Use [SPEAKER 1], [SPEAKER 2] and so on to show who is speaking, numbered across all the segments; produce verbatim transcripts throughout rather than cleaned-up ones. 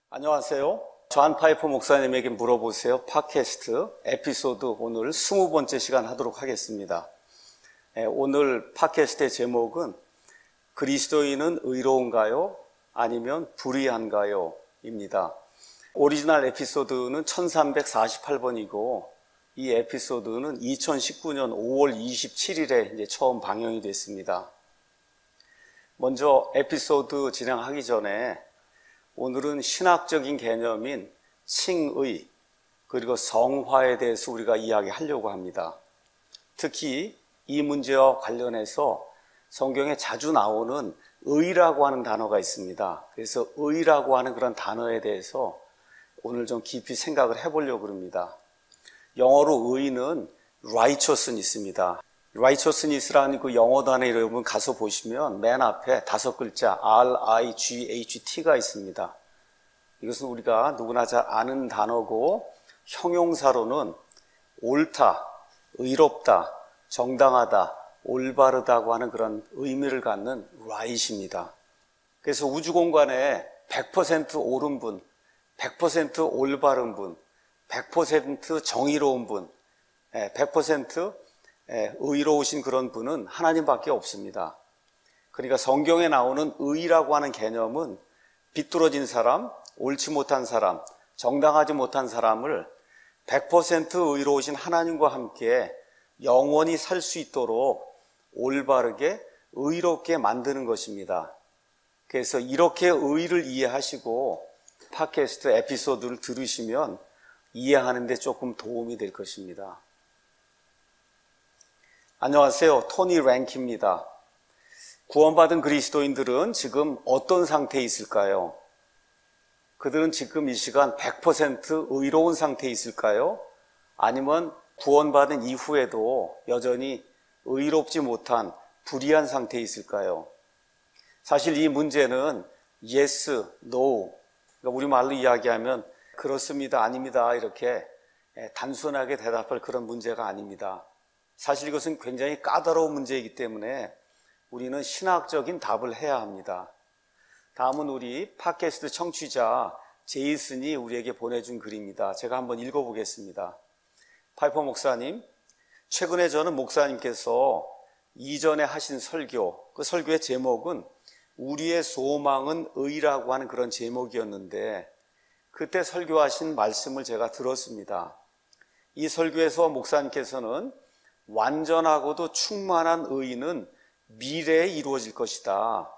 [SPEAKER 1] 안녕하세요. 존 파이퍼 목사님에게 물어보세요. 팟캐스트 에피소드 오늘 스무 번째 시간 하도록 하겠습니다. 오늘 팟캐스트의 제목은 그리스도인은 의로운가요? 아니면 불의한가요? 입니다. 오리지널 에피소드는 천삼백사십팔 번이고 이 에피소드는 이천십구 년 오월 이십칠일에 이제 처음 방영이 됐습니다. 먼저 에피소드 진행하기 전에 오늘은 신학적인 개념인 칭의 그리고 성화에 대해서 우리가 이야기하려고 합니다. 특히 이 문제와 관련해서 성경에 자주 나오는 의라고 하는 단어가 있습니다. 그래서 의라고 하는 그런 단어에 대해서 오늘 좀 깊이 생각을 해보려고 합니다. 영어로 의는 righteousness입니다. righteousness라는 그 영어 단어 여러분 가서 보시면 맨 앞에 다섯 글자 알 아이 지 에이치 티가 있습니다. 이것은 우리가 누구나 잘 아는 단어고 형용사로는 옳다, 의롭다, 정당하다, 올바르다고 하는 그런 의미를 갖는 right입니다. 그래서 우주 공간에 백 퍼센트 옳은 분, 백 퍼센트 올바른 분, 백 퍼센트 정의로운 분, 백 퍼센트 의로우신 그런 분은 하나님밖에 없습니다. 그러니까 성경에 나오는 의라고 하는 개념은 비뚤어진 사람, 옳지 못한 사람, 정당하지 못한 사람을 백 퍼센트 의로우신 하나님과 함께 영원히 살 수 있도록 올바르게 의롭게 만드는 것입니다. 그래서 이렇게 의를 이해하시고 팟캐스트 에피소드를 들으시면 이해하는 데 조금 도움이 될 것입니다. 안녕하세요. 토니 랭키입니다. 구원받은 그리스도인들은 지금 어떤 상태에 있을까요? 그들은 지금 이 시간 백 퍼센트 의로운 상태에 있을까요? 아니면 구원받은 이후에도 여전히 의롭지 못한 불의한 상태에 있을까요? 사실 이 문제는 yes, no, 그러니까 우리말로 이야기하면 그렇습니다, 아닙니다 이렇게 단순하게 대답할 그런 문제가 아닙니다. 사실 이것은 굉장히 까다로운 문제이기 때문에 우리는 신학적인 답을 해야 합니다. 다음은 우리 팟캐스트 청취자 제이슨이 우리에게 보내준 글입니다. 제가 한번 읽어보겠습니다. 파이퍼 목사님, 최근에 저는 목사님께서 이전에 하신 설교, 그 설교의 제목은 우리의 소망은 의라고 하는 그런 제목이었는데 그때 설교하신 말씀을 제가 들었습니다. 이 설교에서 목사님께서는 완전하고도 충만한 의는 미래에 이루어질 것이다.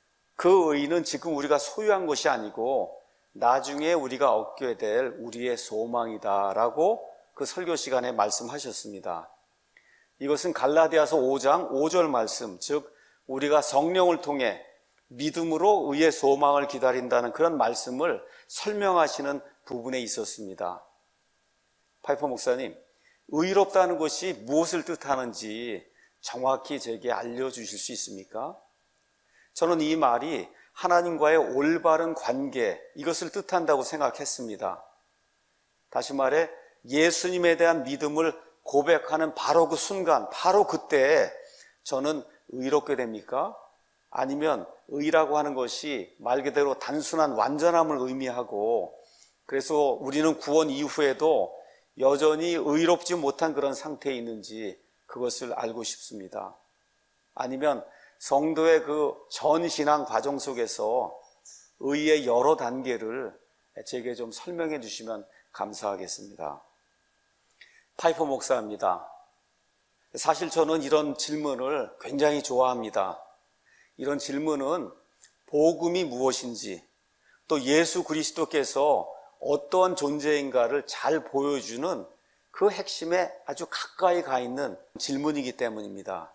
[SPEAKER 1] 그 의는 지금 우리가 소유한 것이 아니고 나중에 우리가 얻게 될 우리의 소망이다 라고 그 설교 시간에 말씀하셨습니다. 이것은 갈라디아서 오 장 오 절 말씀, 즉 우리가 성령을 통해 믿음으로 의의 소망을 기다린다는 그런 말씀을 설명하시는 부분에 있었습니다. 파이퍼 목사님, 의롭다는 것이 무엇을 뜻하는지 정확히 제게 알려주실 수 있습니까? 저는 이 말이 하나님과의 올바른 관계, 이것을 뜻한다고 생각했습니다. 다시 말해 예수님에 대한 믿음을 고백하는 바로 그 순간, 바로 그때 저는 의롭게 됩니까? 아니면 의라고 하는 것이 말 그대로 단순한 완전함을 의미하고 그래서 우리는 구원 이후에도 여전히 의롭지 못한 그런 상태에 있는지 그것을 알고 싶습니다. 아니면 성도의 그 전신앙 과정 속에서 의의 여러 단계를 제게 좀 설명해 주시면 감사하겠습니다. 파이퍼 목사입니다. 사실 저는 이런 질문을 굉장히 좋아합니다. 이런 질문은 복음이 무엇인지 또 예수 그리스도께서 어떠한 존재인가를 잘 보여주는 그 핵심에 아주 가까이 가 있는 질문이기 때문입니다.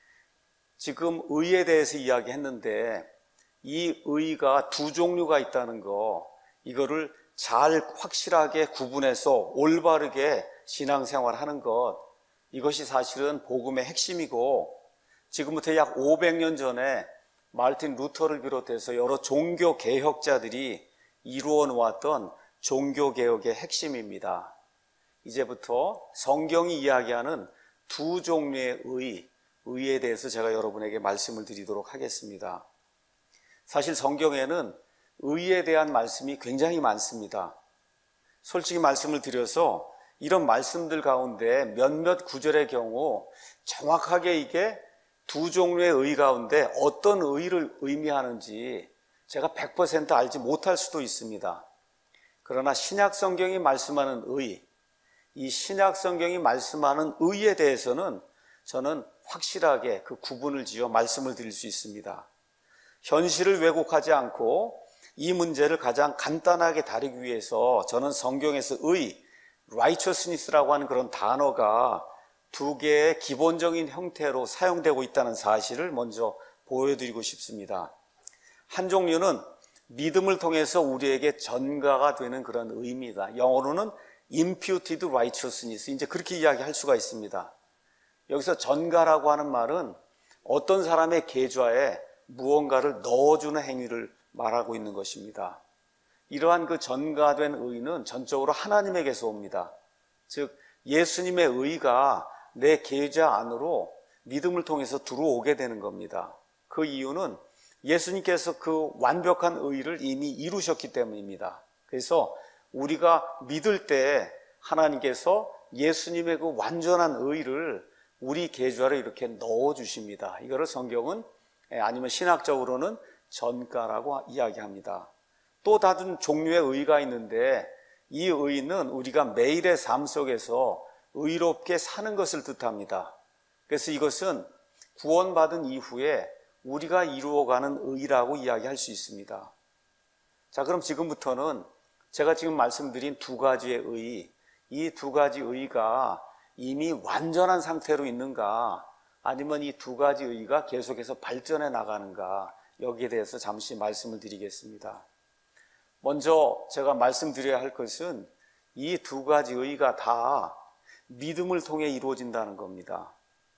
[SPEAKER 1] 지금 의에 대해서 이야기했는데 이 의가 두 종류가 있다는 거, 이거를 잘 확실하게 구분해서 올바르게 신앙생활하는 것, 이것이 사실은 복음의 핵심이고 지금부터 약 오백 년 전에 마르틴 루터를 비롯해서 여러 종교 개혁자들이 이루어 놓았던 종교 개혁의 핵심입니다. 이제부터 성경이 이야기하는 두 종류의 의, 의에 대해서 제가 여러분에게 말씀을 드리도록 하겠습니다. 사실 성경에는 의에 대한 말씀이 굉장히 많습니다. 솔직히 말씀을 드려서 이런 말씀들 가운데 몇몇 구절의 경우 정확하게 이게 두 종류의 의 가운데 어떤 의를 의미하는지 제가 백 퍼센트 알지 못할 수도 있습니다. 그러나 신약 성경이 말씀하는 의, 이 신약 성경이 말씀하는 의에 대해서는 저는 확실하게 그 구분을 지어 말씀을 드릴 수 있습니다. 현실을 왜곡하지 않고 이 문제를 가장 간단하게 다루기 위해서 저는 성경에서 의, righteousness라고 하는 그런 단어가 두 개의 기본적인 형태로 사용되고 있다는 사실을 먼저 보여드리고 싶습니다. 한 종류는 믿음을 통해서 우리에게 전가가 되는 그런 의미다. 영어로는 imputed righteousness, 이제 그렇게 이야기할 수가 있습니다. 여기서 전가라고 하는 말은 어떤 사람의 계좌에 무언가를 넣어주는 행위를 말하고 있는 것입니다. 이러한 그 전가된 의는 전적으로 하나님에게서 옵니다. 즉 예수님의 의가 내 계좌 안으로 믿음을 통해서 들어오게 되는 겁니다. 그 이유는 예수님께서 그 완벽한 의를 이미 이루셨기 때문입니다. 그래서 우리가 믿을 때 하나님께서 예수님의 그 완전한 의를 우리 계좌로 이렇게 넣어주십니다. 이거를 성경은 아니면 신학적으로는 전가라고 이야기합니다. 또 다른 종류의 의가 있는데 이 의는 우리가 매일의 삶 속에서 의롭게 사는 것을 뜻합니다. 그래서 이것은 구원받은 이후에 우리가 이루어가는 의라고 이야기할 수 있습니다. 자, 그럼 지금부터는 제가 지금 말씀드린 두 가지의 의, 이 두 가지 의가 이미 완전한 상태로 있는가, 아니면 이 두 가지 의가 계속해서 발전해 나가는가, 여기에 대해서 잠시 말씀을 드리겠습니다. 먼저 제가 말씀드려야 할 것은 이 두 가지 의가 다 믿음을 통해 이루어진다는 겁니다.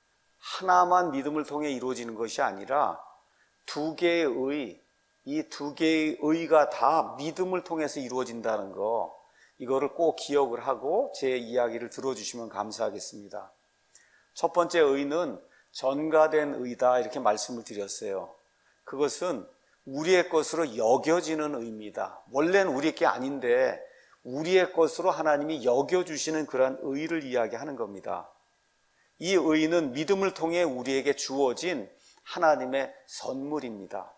[SPEAKER 1] 하나만 믿음을 통해 이루어지는 것이 아니라 두 개의 의, 이 두 개의 의가 다 믿음을 통해서 이루어진다는 거, 이거를 꼭 기억을 하고 제 이야기를 들어주시면 감사하겠습니다. 첫 번째 의는 전가된 의다, 이렇게 말씀을 드렸어요. 그것은 우리의 것으로 여겨지는 의입니다. 원래는 우리 게 아닌데 우리의 것으로 하나님이 여겨주시는 그러한 의를 이야기하는 겁니다. 이 의는 믿음을 통해 우리에게 주어진 하나님의 선물입니다.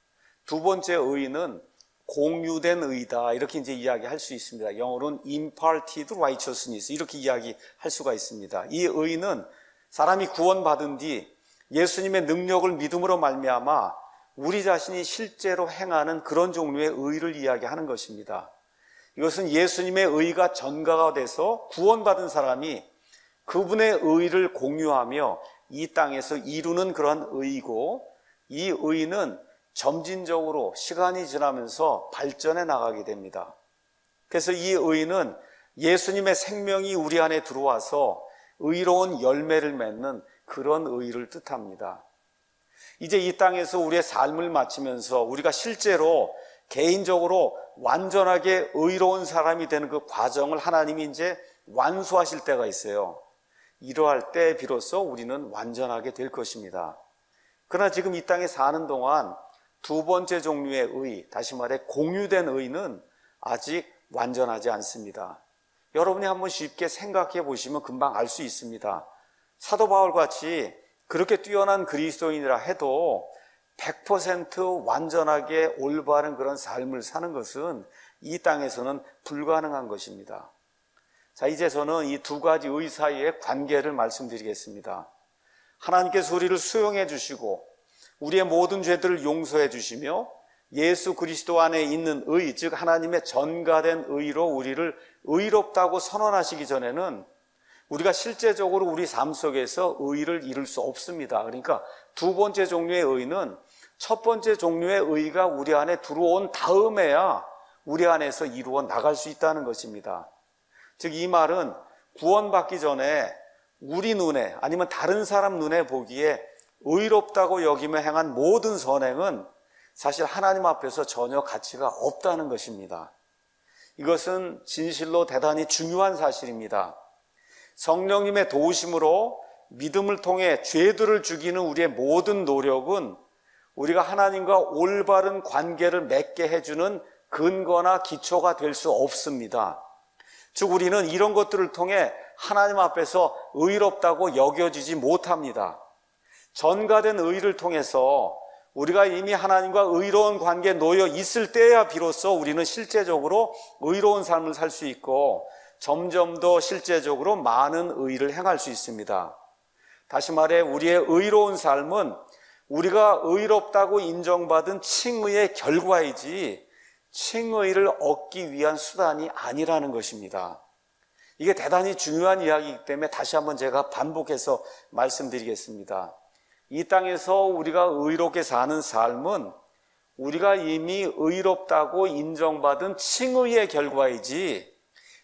[SPEAKER 1] 두 번째 의는 공유된 의다, 이렇게 이제 이야기할 수 있습니다. 영어로는 imparted righteousness, 이렇게 이야기할 수가 있습니다. 이 의는 사람이 구원받은 뒤 예수님의 능력을 믿음으로 말미암아 우리 자신이 실제로 행하는 그런 종류의 의를 이야기하는 것입니다. 이것은 예수님의 의가 전가가 돼서 구원받은 사람이 그분의 의를 공유하며 이 땅에서 이루는 그런 의이고, 이 의는 점진적으로 시간이 지나면서 발전해 나가게 됩니다. 그래서 이 의는 예수님의 생명이 우리 안에 들어와서 의로운 열매를 맺는 그런 의를 뜻합니다. 이제 이 땅에서 우리의 삶을 마치면서 우리가 실제로 개인적으로 완전하게 의로운 사람이 되는 그 과정을 하나님이 이제 완수하실 때가 있어요. 이러할 때 비로소 우리는 완전하게 될 것입니다. 그러나 지금 이 땅에 사는 동안 두 번째 종류의 의, 다시 말해 공유된 의는 아직 완전하지 않습니다. 여러분이 한번 쉽게 생각해 보시면 금방 알 수 있습니다. 사도 바울 같이 그렇게 뛰어난 그리스도인이라 해도 백 퍼센트 완전하게 올바른 그런 삶을 사는 것은 이 땅에서는 불가능한 것입니다. 자, 이제 저는 이 두 가지 의 사이의 관계를 말씀드리겠습니다. 하나님께서 우리를 수용해 주시고 우리의 모든 죄들을 용서해 주시며 예수 그리스도 안에 있는 의, 즉 하나님의 전가된 의로 우리를 의롭다고 선언하시기 전에는 우리가 실제적으로 우리 삶 속에서 의를 이룰 수 없습니다. 그러니까 두 번째 종류의 의는 첫 번째 종류의 의가 우리 안에 들어온 다음에야 우리 안에서 이루어 나갈 수 있다는 것입니다. 즉 이 말은 구원받기 전에 우리 눈에 아니면 다른 사람 눈에 보기에 의롭다고 여기며 행한 모든 선행은 사실 하나님 앞에서 전혀 가치가 없다는 것입니다. 이것은 진실로 대단히 중요한 사실입니다. 성령님의 도우심으로 믿음을 통해 죄들을 죽이는 우리의 모든 노력은 우리가 하나님과 올바른 관계를 맺게 해주는 근거나 기초가 될 수 없습니다. 즉 우리는 이런 것들을 통해 하나님 앞에서 의롭다고 여겨지지 못합니다. 전가된 의를 통해서 우리가 이미 하나님과 의로운 관계에 놓여 있을 때야 비로소 우리는 실제적으로 의로운 삶을 살 수 있고 점점 더 실제적으로 많은 의를 행할 수 있습니다. 다시 말해 우리의 의로운 삶은 우리가 의롭다고 인정받은 칭의의 결과이지 칭의를 얻기 위한 수단이 아니라는 것입니다. 이게 대단히 중요한 이야기이기 때문에 다시 한번 제가 반복해서 말씀드리겠습니다. 이 땅에서 우리가 의롭게 사는 삶은 우리가 이미 의롭다고 인정받은 칭의의 결과이지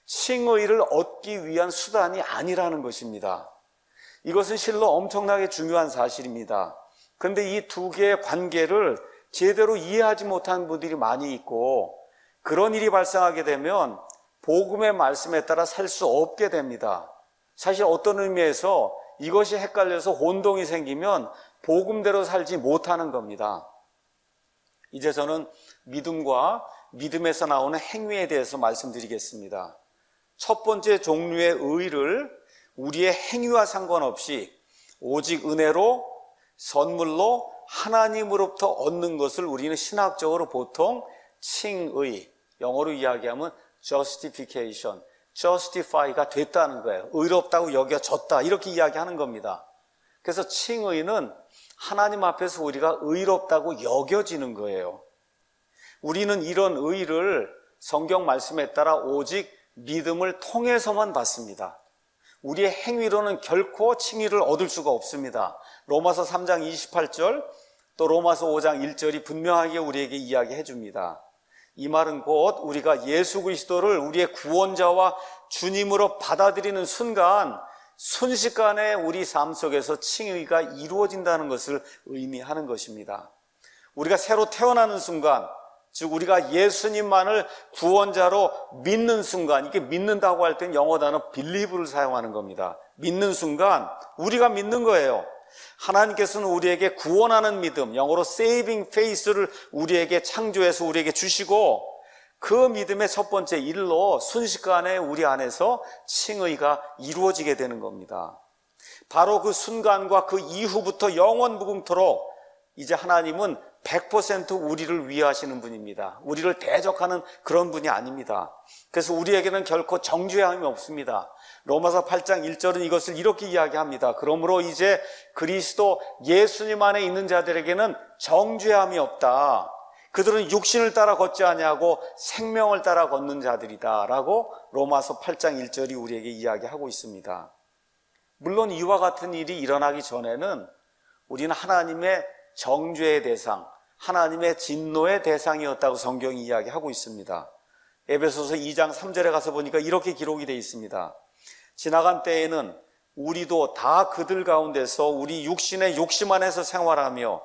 [SPEAKER 1] 칭의를 얻기 위한 수단이 아니라는 것입니다. 이것은 실로 엄청나게 중요한 사실입니다. 그런데 이 두 개의 관계를 제대로 이해하지 못하는 분들이 많이 있고 그런 일이 발생하게 되면 복음의 말씀에 따라 살 수 없게 됩니다. 사실 어떤 의미에서 이것이 헷갈려서 혼동이 생기면 복음대로 살지 못하는 겁니다. 이제 저는 믿음과 믿음에서 나오는 행위에 대해서 말씀드리겠습니다. 첫 번째 종류의 의를 우리의 행위와 상관없이 오직 은혜로 선물로 하나님으로부터 얻는 것을 우리는 신학적으로 보통 칭의, 영어로 이야기하면 justification, justify가 됐다는 거예요. 의롭다고 여겨졌다 이렇게 이야기하는 겁니다. 그래서 칭의는 하나님 앞에서 우리가 의롭다고 여겨지는 거예요. 우리는 이런 의를 성경 말씀에 따라 오직 믿음을 통해서만 받습니다. 우리의 행위로는 결코 칭의를 얻을 수가 없습니다. 로마서 삼 장 이십팔 절 또 로마서 오 장 일 절이 분명하게 우리에게 이야기해 줍니다. 이 말은 곧 우리가 예수 그리스도를 우리의 구원자와 주님으로 받아들이는 순간 순식간에 우리 삶 속에서 칭의가 이루어진다는 것을 의미하는 것입니다. 우리가 새로 태어나는 순간, 즉 우리가 예수님만을 구원자로 믿는 순간, 이게 믿는다고 할 땐 영어 단어 believe를 사용하는 겁니다. 믿는 순간 우리가 믿는 거예요. 하나님께서는 우리에게 구원하는 믿음, 영어로 saving faith를 우리에게 창조해서 우리에게 주시고 그 믿음의 첫 번째 일로 순식간에 우리 안에서 칭의가 이루어지게 되는 겁니다. 바로 그 순간과 그 이후부터 영원 무궁토록 이제 하나님은 백 퍼센트 우리를 위하시는 분입니다. 우리를 대적하는 그런 분이 아닙니다. 그래서 우리에게는 결코 정죄함이 없습니다. 로마서 팔 장 일 절은 이것을 이렇게 이야기합니다. 그러므로 이제 그리스도 예수님 안에 있는 자들에게는 정죄함이 없다. 그들은 육신을 따라 걷지 아니하고 생명을 따라 걷는 자들이다 라고 로마서 팔 장 일 절이 우리에게 이야기하고 있습니다. 물론 이와 같은 일이 일어나기 전에는 우리는 하나님의 정죄의 대상, 하나님의 진노의 대상이었다고 성경이 이야기하고 있습니다. 에베소서 이 장 삼 절에 가서 보니까 이렇게 기록이 되어 있습니다. 지나간 때에는 우리도 다 그들 가운데서 우리 육신의 욕심 안에서 생활하며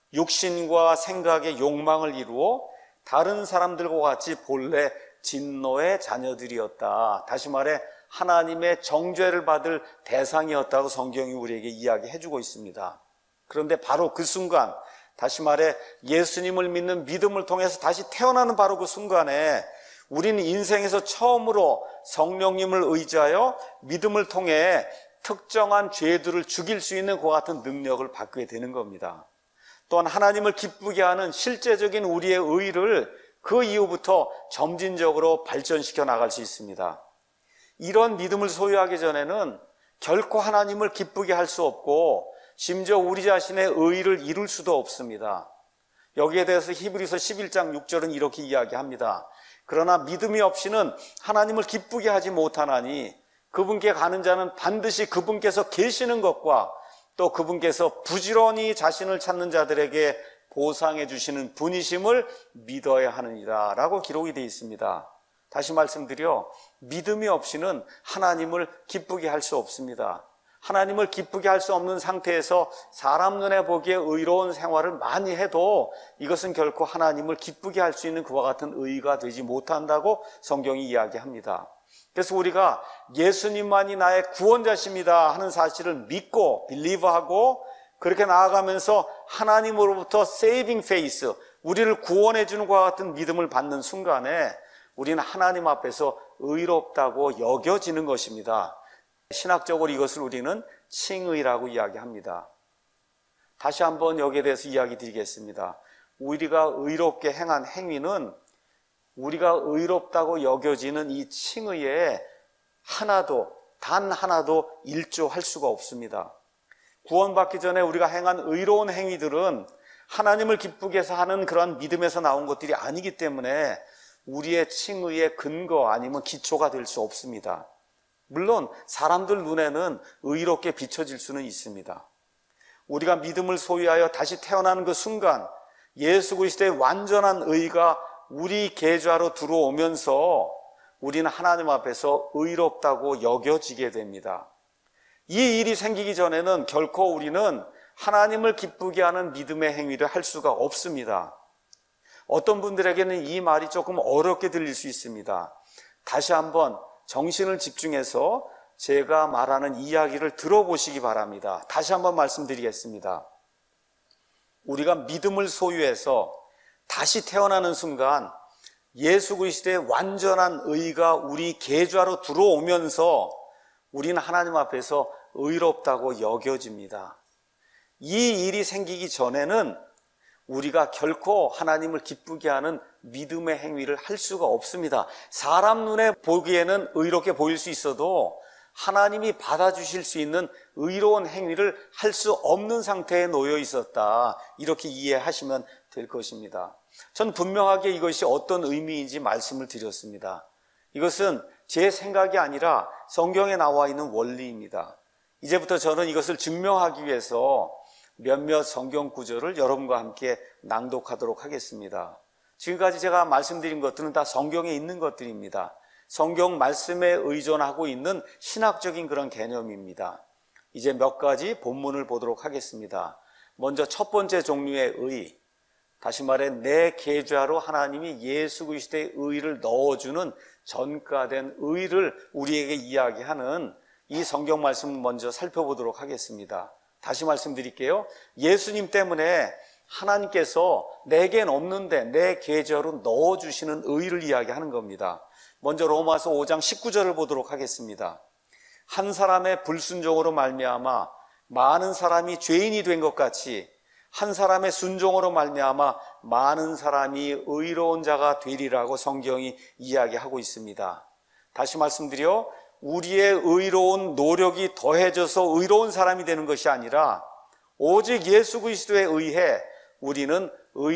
[SPEAKER 1] 육신과 생각의 욕망을 이루어 다른 사람들과 같이 본래 진노의 자녀들이었다. 다시 말해 하나님의 정죄를 받을 대상이었다고 성경이 우리에게 이야기해주고 있습니다. 그런데 바로 그 순간, 다시 말해 예수님을 믿는 믿음을 통해서 다시 태어나는 바로 그 순간에 우리는 인생에서 처음으로 성령님을 의지하여 믿음을 통해 특정한 죄들을 죽일 수 있는 그와 같은 능력을 받게 되는 겁니다. 또한 하나님을 기쁘게 하는 실제적인 우리의 의를 그 이후부터 점진적으로 발전시켜 나갈 수 있습니다. 이런 믿음을 소유하기 전에는 결코 하나님을 기쁘게 할 수 없고 심지어 우리 자신의 의의를 이룰 수도 없습니다. 여기에 대해서 히브리서 십일 장 육 절은 이렇게 이야기합니다. 그러나 믿음이 없이는 하나님을 기쁘게 하지 못하나니 그분께 가는 자는 반드시 그분께서 계시는 것과 또 그분께서 부지런히 자신을 찾는 자들에게 보상해 주시는 분이심을 믿어야 하느니라 라고 기록이 되어 있습니다. 다시 말씀드려 믿음이 없이는 하나님을 기쁘게 할 수 없습니다. 하나님을 기쁘게 할 수 없는 상태에서 사람 눈에 보기에 의로운 생활을 많이 해도 이것은 결코 하나님을 기쁘게 할 수 있는 그와 같은 의의가 되지 못한다고 성경이 이야기합니다. 그래서 우리가 예수님만이 나의 구원자십니다 하는 사실을 믿고 빌리브하고 그렇게 나아가면서 하나님으로부터 세이빙 페이스, 우리를 구원해 주는 것과 같은 믿음을 받는 순간에 우리는 하나님 앞에서 의롭다고 여겨지는 것입니다. 신학적으로 이것을 우리는 칭의라고 이야기합니다. 다시 한번 여기에 대해서 이야기 드리겠습니다. 우리가 의롭게 행한 행위는 우리가 의롭다고 여겨지는 이 칭의에 하나도, 단 하나도 일조할 수가 없습니다. 구원받기 전에 우리가 행한 의로운 행위들은 하나님을 기쁘게 해서 하는 그러한 믿음에서 나온 것들이 아니기 때문에 우리의 칭의의 근거 아니면 기초가 될 수 없습니다. 물론 사람들 눈에는 의롭게 비춰질 수는 있습니다. 우리가 믿음을 소유하여 다시 태어나는 그 순간 예수 그리스도의 완전한 의가 우리 계좌로 들어오면서 우리는 하나님 앞에서 의롭다고 여겨지게 됩니다. 이 일이 생기기 전에는 결코 우리는 하나님을 기쁘게 하는 믿음의 행위를 할 수가 없습니다. 어떤 분들에게는 이 말이 조금 어렵게 들릴 수 있습니다. 다시 한번 정신을 집중해서 제가 말하는 이야기를 들어보시기 바랍니다. 다시 한번 말씀드리겠습니다. 우리가 믿음을 소유해서 다시 태어나는 순간 예수 그리스도의 완전한 의가 우리 계좌로 들어오면서 우리는 하나님 앞에서 의롭다고 여겨집니다. 이 일이 생기기 전에는 우리가 결코 하나님을 기쁘게 하는 믿음의 행위를 할 수가 없습니다. 사람 눈에 보기에는 의롭게 보일 수 있어도 하나님이 받아주실 수 있는 의로운 행위를 할 수 없는 상태에 놓여 있었다. 이렇게 이해하시면 될 것입니다. 전 분명하게 이것이 어떤 의미인지 말씀을 드렸습니다. 이것은 제 생각이 아니라 성경에 나와 있는 원리입니다. 이제부터 저는 이것을 증명하기 위해서 몇몇 성경 구절을 여러분과 함께 낭독하도록 하겠습니다. 지금까지 제가 말씀드린 것들은 다 성경에 있는 것들입니다. 성경 말씀에 의존하고 있는 신학적인 그런 개념입니다. 이제 몇 가지 본문을 보도록 하겠습니다. 먼저 첫 번째 종류의 의, 다시 말해 내 계좌로 하나님이 예수 그리스도의 의를 넣어주는 전가된 의를 우리에게 이야기하는 이 성경 말씀을 먼저 살펴보도록 하겠습니다. 다시 말씀드릴게요. 예수님 때문에 하나님께서 내겐 없는데 내 계좌로 넣어주시는 의를 이야기하는 겁니다. 먼저 로마서 오 장 십구 절을 보도록 하겠습니다. 한 사람의 불순종으로 말미암아 많은 사람이 죄인이 된 것 같이 한 사람의 순종으로 말미암아 많은 사람이 의로운 자가 되리라고 성경이 이야기하고 있습니다. 다시 말씀드려 우리의 의로운 노력이 더해져서 의로운 사람이 되는 것이 아니라 오직 예수 그리스도에 의해 우리는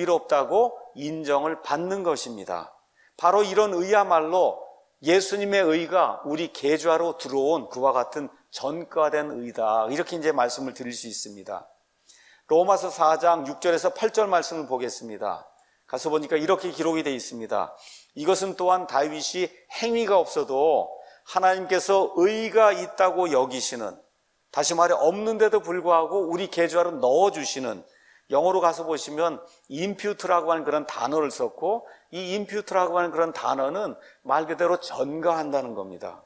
[SPEAKER 1] 의롭다고 인정을 받는 것입니다. 바로 이런 의야말로 예수님의 의가 우리 계좌로 들어온 그와 같은 전가된 의다. 이렇게 이제 말씀을 드릴 수 있습니다. 로마서 사 장 육 절에서 팔 절 말씀을 보겠습니다. 가서 보니까 이렇게 기록이 되어 있습니다. 이것은 또한 다윗이 행위가 없어도 하나님께서 의가 있다고 여기시는, 다시 말해 없는데도 불구하고 우리 계좌로 넣어주시는, 영어로 가서 보시면 impute라고 하는 그런 단어를 썼고 이 impute라고 하는 그런 단어는 말 그대로 전가한다는 겁니다.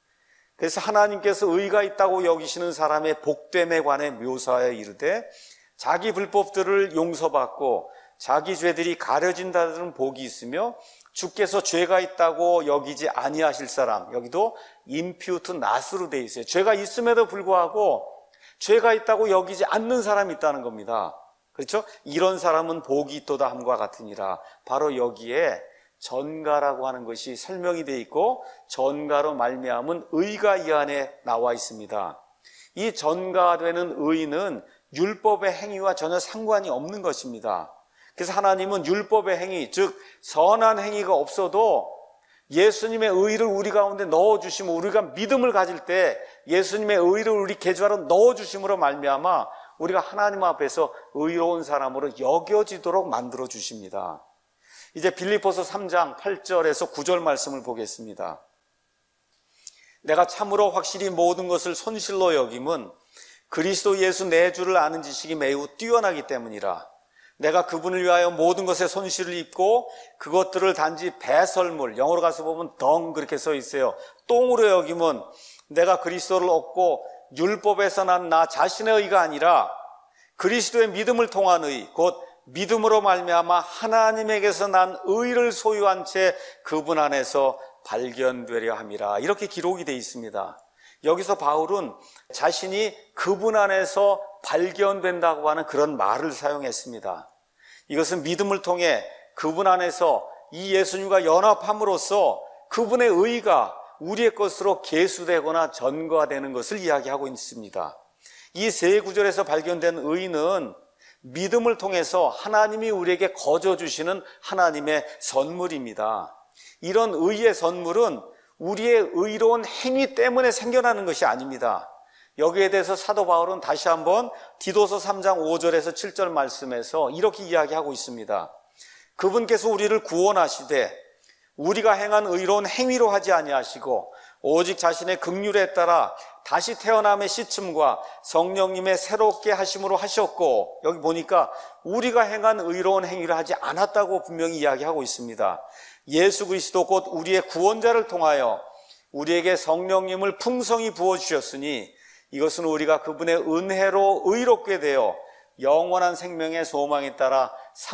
[SPEAKER 1] 그래서 하나님께서 의가 있다고 여기시는 사람의 복됨에 관해 묘사하여 이르되 자기 불법들을 용서받고 자기 죄들이 가려진다는 복이 있으며 주께서 죄가 있다고 여기지 아니하실 사람, 여기도 impute not으로 되어 있어요. 죄가 있음에도 불구하고 죄가 있다고 여기지 않는 사람이 있다는 겁니다. 그렇죠? 이런 사람은 복이 있도다 함과 같으니라. 바로 여기에 전가라고 하는 것이 설명이 되어 있고 전가로 말미암은 의가 이 안에 나와 있습니다. 이 전가되는 의는 율법의 행위와 전혀 상관이 없는 것입니다. 그래서 하나님은 율법의 행위, 즉 선한 행위가 없어도 예수님의 의를 우리 가운데 넣어주시면, 우리가 믿음을 가질 때 예수님의 의를 우리 계좌로 넣어주심으로 말미암아 우리가 하나님 앞에서 의로운 사람으로 여겨지도록 만들어 주십니다. 이제 빌립보서 삼 장 팔 절에서 구 절 말씀을 보겠습니다. 내가 참으로 확실히 모든 것을 손실로 여김은 그리스도 예수 내 주를 아는 지식이 매우 뛰어나기 때문이라. 내가 그분을 위하여 모든 것에 손실을 입고 그것들을 단지 배설물, 영어로 가서 보면 덩 그렇게 써 있어요. 똥으로 여김은 내가 그리스도를 얻고 율법에서 난 나 자신의 의가 아니라 그리스도의 믿음을 통한 의, 곧 믿음으로 말미암아 하나님에게서 난 의를 소유한 채 그분 안에서 발견되려 함이라. 이렇게 기록이 되어 있습니다. 여기서 바울은 자신이 그분 안에서 발견된다고 하는 그런 말을 사용했습니다. 이것은 믿음을 통해 그분 안에서 이 예수님과 연합함으로써 그분의 의가 우리의 것으로 계수되거나 전가되는 것을 이야기하고 있습니다. 이 세 구절에서 발견된 의는 믿음을 통해서 하나님이 우리에게 거저 주시는 하나님의 선물입니다. 이런 의의 선물은 우리의 의로운 행위 때문에 생겨나는 것이 아닙니다. 여기에 대해서 사도 바울은 다시 한번 디도서 삼 장 오 절에서 칠 절 말씀에서 이렇게 이야기하고 있습니다. 그분께서 우리를 구원하시되 우리가 행한 의로운 행위로 하지 아니하시고 오직 자신의 긍휼에 따라 다시 태어남의 시침과 성령님의 새롭게 하심으로 하셨고, 여기 보니까 우리가 행한 의로운 행위를 하지 않았다고 분명히 이야기하고 있습니다. 예수 그리스도 곧 우리의 구원자를 통하여 우리에게 성령님을 풍성히 부어주셨으니 이것은 우리가 그분의 은혜로 의롭게 되어 영원한 생명의 소망에 따라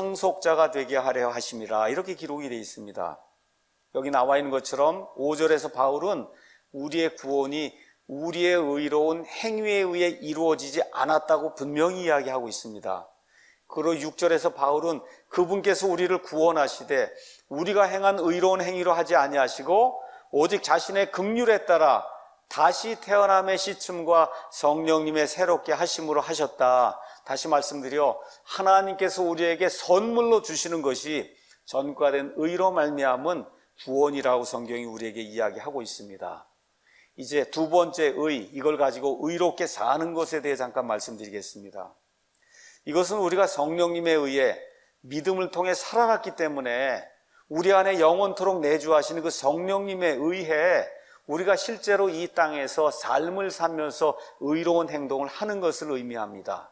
[SPEAKER 1] 상속자가 되게 하려 하심이라. 이렇게 기록이 되어 있습니다. 여기 나와 있는 것처럼 오 절에서 바울은 우리의 구원이 우리의 의로운 행위에 의해 이루어지지 않았다고 분명히 이야기하고 있습니다. 그리고 육 절에서 바울은 그분께서 우리를 구원하시되 우리가 행한 의로운 행위로 하지 아니하시고 오직 자신의 긍휼에 따라 다시 태어남의 시침과 성령님의 새롭게 하심으로 하셨다. 다시 말씀드려 하나님께서 우리에게 선물로 주시는 것이 전가된 의로 말미암은 구원이라고 성경이 우리에게 이야기하고 있습니다. 이제 두 번째 의, 이걸 가지고 의롭게 사는 것에 대해 잠깐 말씀드리겠습니다. 이것은 우리가 성령님에 의해 믿음을 통해 살아났기 때문에 우리 안에 영원토록 내주하시는 그 성령님에 의해 우리가 실제로 이 땅에서 삶을 살면서 의로운 행동을 하는 것을 의미합니다.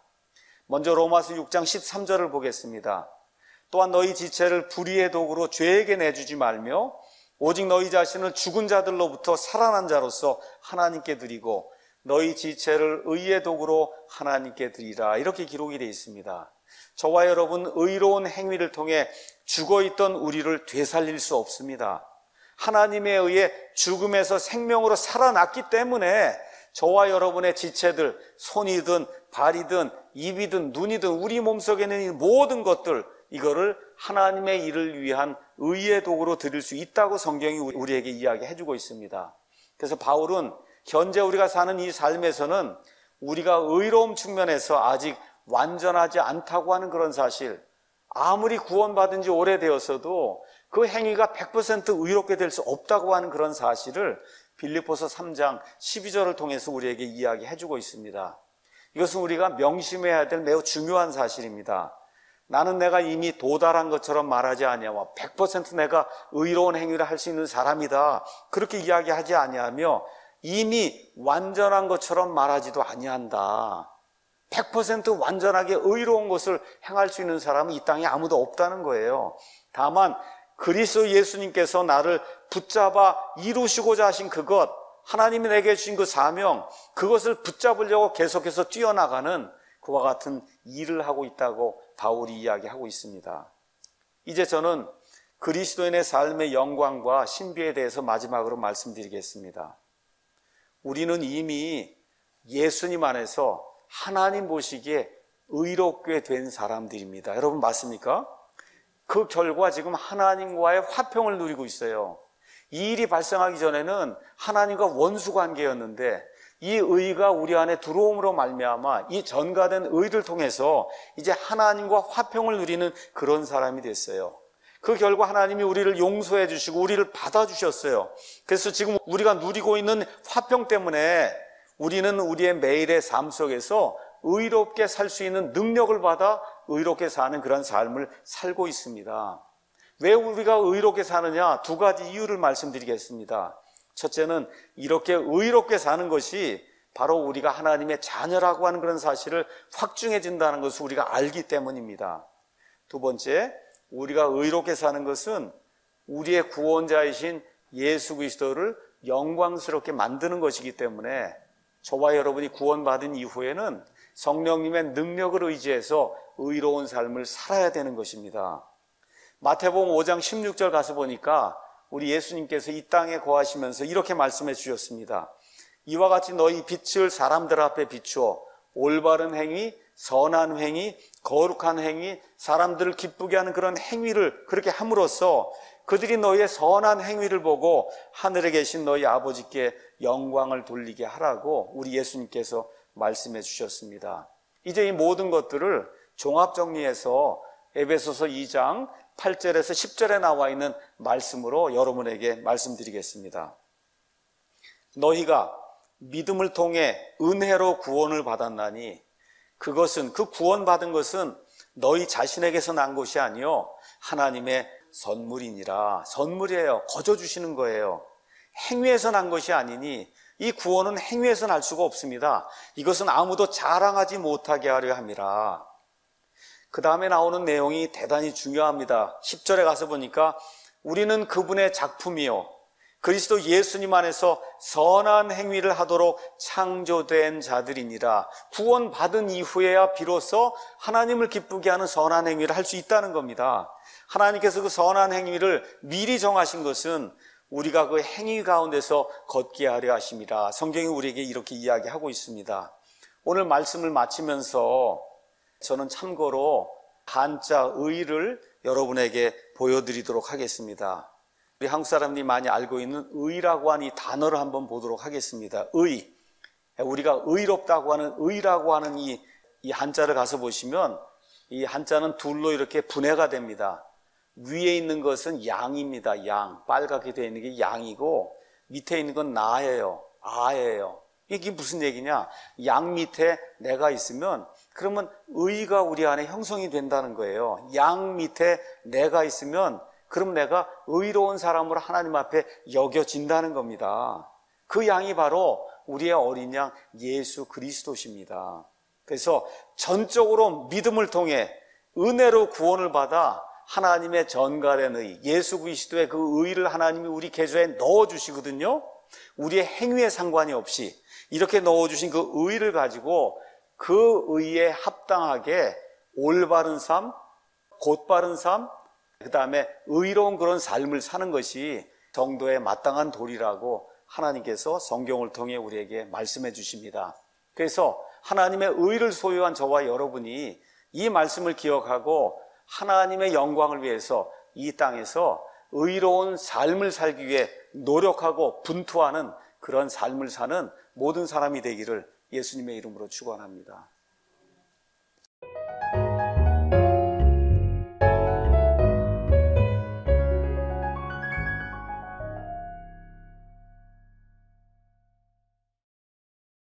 [SPEAKER 1] 먼저 로마서 육 장 십삼 절을 보겠습니다. 또한 너희 지체를 불의의 도구로 죄에게 내주지 말며 오직 너희 자신을 죽은 자들로부터 살아난 자로서 하나님께 드리고 너희 지체를 의의 도구로 하나님께 드리라. 이렇게 기록이 되어 있습니다. 저와 여러분 의로운 행위를 통해 죽어있던 우리를 되살릴 수 없습니다. 하나님에 의해 죽음에서 생명으로 살아났기 때문에 저와 여러분의 지체들, 손이든 발이든 입이든 눈이든 우리 몸속에 있는 이 모든 것들, 이거를 하나님의 일을 위한 의의 도구로 드릴 수 있다고 성경이 우리에게 이야기해주고 있습니다. 그래서 바울은 현재 우리가 사는 이 삶에서는 우리가 의로움 측면에서 아직 완전하지 않다고 하는 그런 사실, 아무리 구원받은 지 오래되었어도 그 행위가 백 퍼센트 의롭게 될 수 없다고 하는 그런 사실을 빌립보서 삼 장 십이 절을 통해서 우리에게 이야기해주고 있습니다. 이것은 우리가 명심해야 될 매우 중요한 사실입니다. 나는 내가 이미 도달한 것처럼 말하지 아니하며 백 퍼센트 내가 의로운 행위를 할 수 있는 사람이다, 그렇게 이야기하지 아니하며 이미 완전한 것처럼 말하지도 아니한다. 백 퍼센트 완전하게 의로운 것을 행할 수 있는 사람은 이 땅에 아무도 없다는 거예요. 다만 그리스도 예수님께서 나를 붙잡아 이루시고자 하신 그것, 하나님이 내게 주신 그 사명, 그것을 붙잡으려고 계속해서 뛰어나가는 그와 같은 일을 하고 있다고 바울이 이야기하고 있습니다. 이제 저는 그리스도인의 삶의 영광과 신비에 대해서 마지막으로 말씀드리겠습니다. 우리는 이미 예수님 안에서 하나님 보시기에 의롭게 된 사람들입니다. 여러분 맞습니까? 그 결과 지금 하나님과의 화평을 누리고 있어요. 이 일이 발생하기 전에는 하나님과 원수 관계였는데 이 의가 우리 안에 들어옴으로 말미암아 이 전가된 의를 통해서 이제 하나님과 화평을 누리는 그런 사람이 됐어요. 그 결과 하나님이 우리를 용서해 주시고 우리를 받아주셨어요. 그래서 지금 우리가 누리고 있는 화평 때문에 우리는 우리의 매일의 삶 속에서 의롭게 살 수 있는 능력을 받아 의롭게 사는 그런 삶을 살고 있습니다. 왜 우리가 의롭게 사느냐? 두 가지 이유를 말씀드리겠습니다. 첫째는 이렇게 의롭게 사는 것이 바로 우리가 하나님의 자녀라고 하는 그런 사실을 확증해준다는 것을 우리가 알기 때문입니다. 두 번째, 우리가 의롭게 사는 것은 우리의 구원자이신 예수 그리스도를 영광스럽게 만드는 것이기 때문에 저와 여러분이 구원받은 이후에는 성령님의 능력을 의지해서 의로운 삶을 살아야 되는 것입니다. 마태복음 오 장 십육 절 가서 보니까 우리 예수님께서 이 땅에 거하시면서 이렇게 말씀해 주셨습니다. 이와 같이 너희 빛을 사람들 앞에 비추어 올바른 행위, 선한 행위, 거룩한 행위, 사람들을 기쁘게 하는 그런 행위를 그렇게 함으로써 그들이 너희의 선한 행위를 보고 하늘에 계신 너희 아버지께 영광을 돌리게 하라고 우리 예수님께서 말씀해 주셨습니다. 이제 이 모든 것들을 종합정리해서 에베소서 이 장 팔 절에서 십 절에 나와 있는 말씀으로 여러분에게 말씀드리겠습니다. 너희가 믿음을 통해 은혜로 구원을 받았나니 그것은 그 구원받은 것은 너희 자신에게서 난 것이 아니요 하나님의 선물이니라. 선물이에요. 거저 주시는 거예요. 행위에서 난 것이 아니니 이 구원은 행위에서 날 수가 없습니다. 이것은 아무도 자랑하지 못하게 하려 함이라. 그 다음에 나오는 내용이 대단히 중요합니다. 십 절에 가서 보니까 우리는 그분의 작품이요 그리스도 예수님 안에서 선한 행위를 하도록 창조된 자들이니라. 구원받은 이후에야 비로소 하나님을 기쁘게 하는 선한 행위를 할 수 있다는 겁니다. 하나님께서 그 선한 행위를 미리 정하신 것은 우리가 그 행위 가운데서 걷게 하려 하심이라. 성경이 우리에게 이렇게 이야기하고 있습니다. 오늘 말씀을 마치면서 저는 참고로 한자 의를 여러분에게 보여드리도록 하겠습니다. 우리 한국 사람들이 많이 알고 있는 의라고 하는 이 단어를 한번 보도록 하겠습니다. 의. 우리가 의롭다고 하는 의라고 하는 이, 이 한자를 가서 보시면 이 한자는 둘로 이렇게 분해가 됩니다. 위에 있는 것은 양입니다. 양. 빨갛게 되어 있는 게 양이고 밑에 있는 건 나예요. 아예요. 이게 무슨 얘기냐? 양 밑에 내가 있으면 그러면 의가 우리 안에 형성이 된다는 거예요. 양 밑에 내가 있으면 그럼 내가 의로운 사람으로 하나님 앞에 여겨진다는 겁니다. 그 양이 바로 우리의 어린 양 예수 그리스도십니다. 그래서 전적으로 믿음을 통해 은혜로 구원을 받아 하나님의 전갈의 의, 예수 그리스도의 그 의를 하나님이 우리 계좌에 넣어주시거든요. 우리의 행위에 상관이 없이 이렇게 넣어주신 그 의를 가지고 그 의에 합당하게 올바른 삶, 곧바른 삶, 그 다음에 의로운 그런 삶을 사는 것이 정도의 마땅한 도리라고 하나님께서 성경을 통해 우리에게 말씀해 주십니다. 그래서 하나님의 의를 소유한 저와 여러분이 이 말씀을 기억하고 하나님의 영광을 위해서 이 땅에서 의로운 삶을 살기 위해 노력하고 분투하는 그런 삶을 사는 모든 사람이 되기를 예수님의 이름으로 축원합니다.